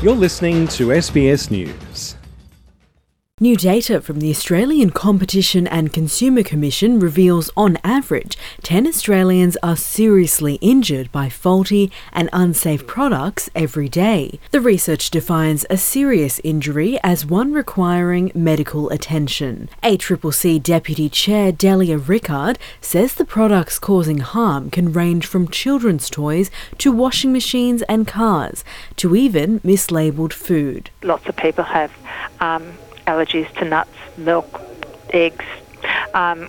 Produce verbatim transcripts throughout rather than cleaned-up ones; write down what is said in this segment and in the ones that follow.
You're listening to S B S News. New data from the Australian Competition and Consumer Commission reveals, on average, ten Australians are seriously injured by faulty and unsafe products every day. The research defines a serious injury as one requiring medical attention. A C C C Deputy Chair Delia Rickard says the products causing harm can range from children's toys to washing machines and cars, to even mislabelled food. Lots of people have um, allergies to nuts, milk, eggs, um,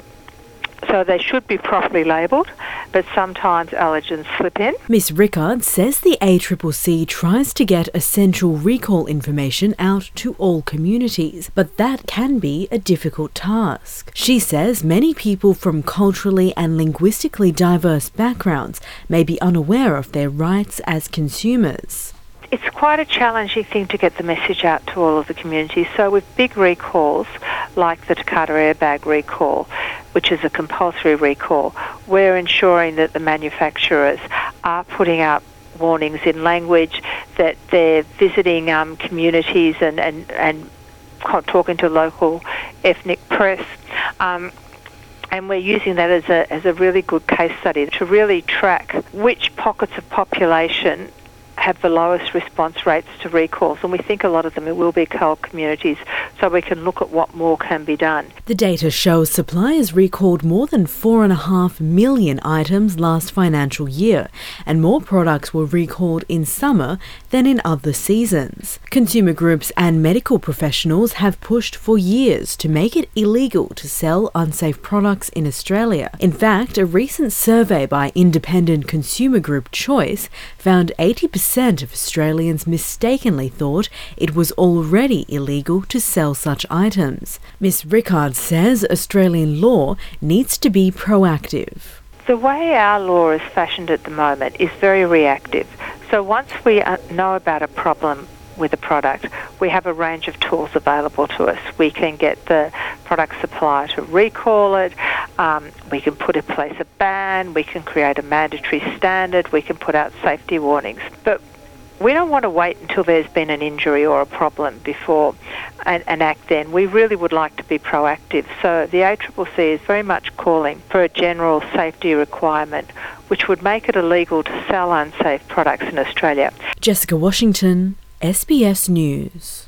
so they should be properly labelled, but sometimes allergens slip in. Miss Rickard says the A C C C tries to get essential recall information out to all communities, but that can be a difficult task. She says many people from culturally and linguistically diverse backgrounds may be unaware of their rights as consumers. It's quite a challenging thing to get the message out to all of the communities. So with big recalls, like the Takata airbag recall, which is a compulsory recall, we're ensuring that the manufacturers are putting up warnings in language, that they're visiting um, communities and, and, and talking to local ethnic press. Um, And we're using that as a, as a really good case study to really track which pockets of population have the lowest response rates to recalls, and we think a lot of them will be coal communities, so we can look at what more can be done. The data shows suppliers recalled more than four and a half million items last financial year, and more products were recalled in summer than in other seasons. Consumer groups and medical professionals have pushed for years to make it illegal to sell unsafe products in Australia. In fact, a recent survey by independent consumer group Choice found eighty percent of Australians mistakenly thought it was already illegal to sell such items. Miss Rickard says Australian law needs to be proactive. The way our law is fashioned at the moment is very reactive. So once we know about a problem with a product, we have a range of tools available to us. We can get the product supplier to recall it, um, we can put in place a ban, we can create a mandatory standard, we can put out safety warnings. But we don't want to wait until there's been an injury or a problem before and, and act then. We really would like to be proactive. So the A C C C is very much calling for a general safety requirement which would make it illegal to sell unsafe products in Australia. Jessica Washington, S B S News.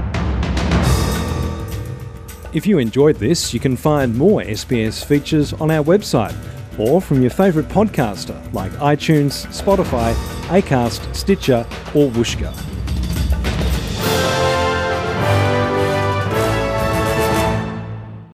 If you enjoyed this, you can find more S B S features on our website or from your favourite podcaster like iTunes, Spotify, Acast, Stitcher or Whooshkaa.